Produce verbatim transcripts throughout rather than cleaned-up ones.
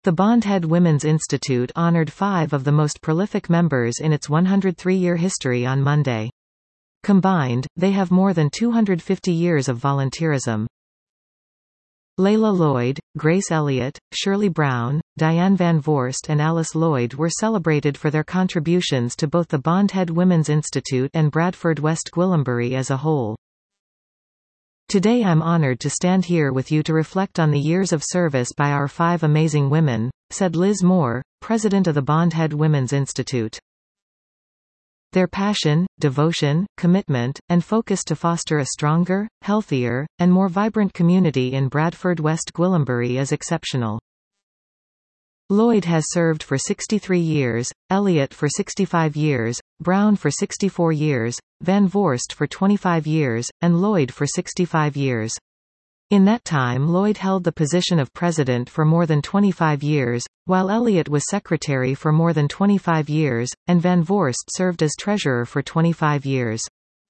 The Bondhead Women's Institute honored five of the most prolific members in its one hundred three year history on Monday. Combined, they have more than two hundred fifty years of volunteerism. Layla Lloyd, Grace Elliott, Shirley Brown, Diane Van Voorst and Alice Lloyd were celebrated for their contributions to both the Bondhead Women's Institute and Bradford West Gwillimbury as a whole. Today I'm honored to stand here with you to reflect on the years of service by our five amazing women, said Liz Moore, president of the Bondhead Women's Institute. Their passion, devotion, commitment, and focus to foster a stronger, healthier, and more vibrant community in Bradford West Gwillimbury is exceptional. Lloyd has served for sixty-three years, Elliott for sixty-five years, Brown for sixty-four years, Van Voorst for twenty-five years, and Lloyd for sixty-five years. In that time Lloyd held the position of president for more than twenty-five years, while Elliott was secretary for more than twenty-five years, and Van Voorst served as treasurer for twenty-five years.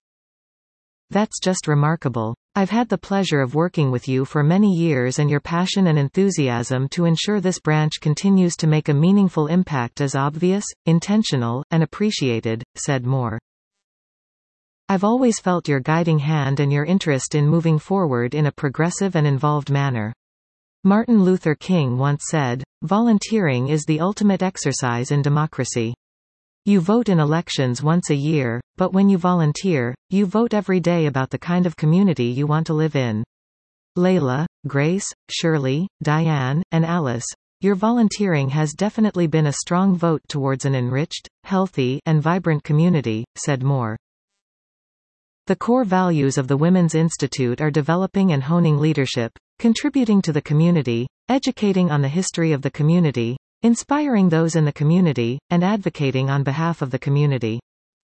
That's just remarkable. I've had the pleasure of working with you for many years, and your passion and enthusiasm to ensure this branch continues to make a meaningful impact is obvious, intentional, and appreciated, said Moore. I've always felt your guiding hand and your interest in moving forward in a progressive and involved manner. Martin Luther King once said, "Volunteering is the ultimate exercise in democracy." You vote in elections once a year, but when you volunteer, you vote every day about the kind of community you want to live in. Layla, Grace, Shirley, Diane, and Alice, your volunteering has definitely been a strong vote towards an enriched, healthy, and vibrant community, said Moore. The core values of the Women's Institute are developing and honing leadership, contributing to the community, educating on the history of the community, inspiring those in the community, and advocating on behalf of the community.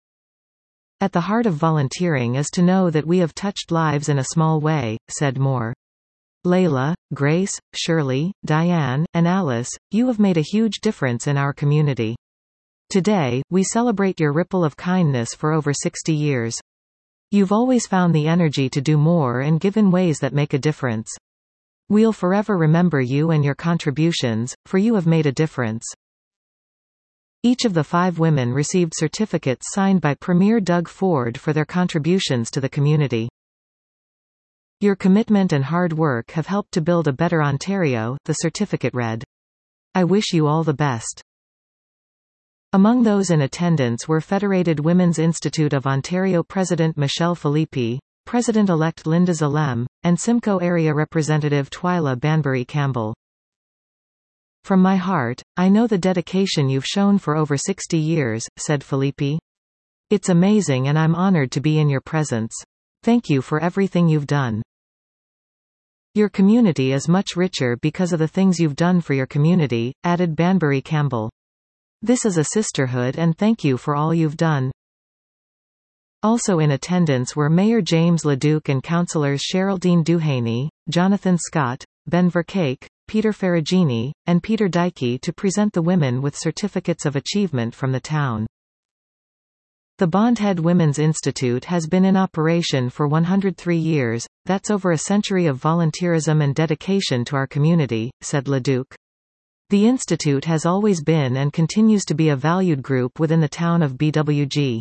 At the heart of volunteering is to know that we have touched lives in a small way, said Moore. Layla, Grace, Shirley, Diane, and Alice, you have made a huge difference in our community. Today, we celebrate your ripple of kindness for over sixty years. You've always found the energy to do more and give in ways that make a difference. We'll forever remember you and your contributions, for you have made a difference. Each of the five women received certificates signed by Premier Doug Ford for their contributions to the community. Your commitment and hard work have helped to build a better Ontario, the certificate read. I wish you all the best. Among those in attendance were Federated Women's Institute of Ontario President Michelle Philippi, President-elect Linda Zalem, and Simcoe Area Representative Twyla Banbury-Campbell. From my heart, I know the dedication you've shown for over sixty years, said Philippi. It's amazing and I'm honored to be in your presence. Thank you for everything you've done. Your community is much richer because of the things you've done for your community, added Banbury-Campbell. This is a sisterhood and thank you for all you've done. Also in attendance were Mayor James LeDuc and councillors Geraldine Duhaney, Jonathan Scott, Ben Vercake, Peter Ferragini, and Peter Dykey to present the women with certificates of achievement from the town. The Bondhead Women's Institute has been in operation for one hundred three years, that's over a century of volunteerism and dedication to our community, said LeDuc. The Institute has always been and continues to be a valued group within the town of B W G.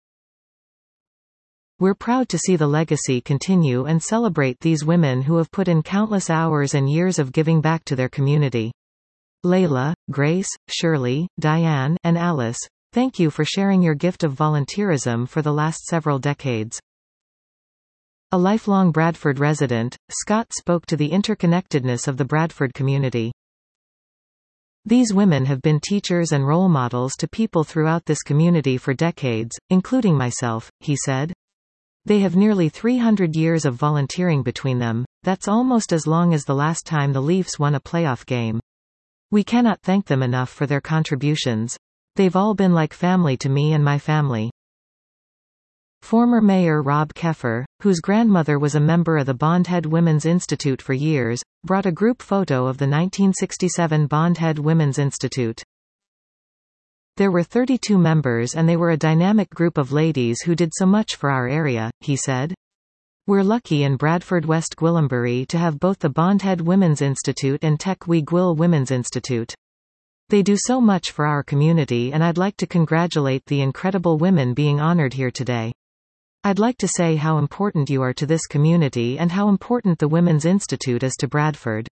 We're proud to see the legacy continue and celebrate these women who have put in countless hours and years of giving back to their community. Layla, Grace, Shirley, Diane, and Alice, thank you for sharing your gift of volunteerism for the last several decades. A lifelong Bradford resident, Scott spoke to the interconnectedness of the Bradford community. These women have been teachers and role models to people throughout this community for decades, including myself, he said. They have nearly three hundred years of volunteering between them, that's almost as long as the last time the Leafs won a playoff game. We cannot thank them enough for their contributions. They've all been like family to me and my family. Former Mayor Rob Keffer, whose grandmother was a member of the Bondhead Women's Institute for years, brought a group photo of the nineteen sixty-seven Bondhead Women's Institute. There were thirty-two members and they were a dynamic group of ladies who did so much for our area, he said. We're lucky in Bradford West Gwillimbury to have both the Bondhead Women's Institute and Tech Wee Gwyl Women's Institute. They do so much for our community, and I'd like to congratulate the incredible women being honored here today. I'd like to say how important you are to this community and how important the Women's Institute is to Bradford.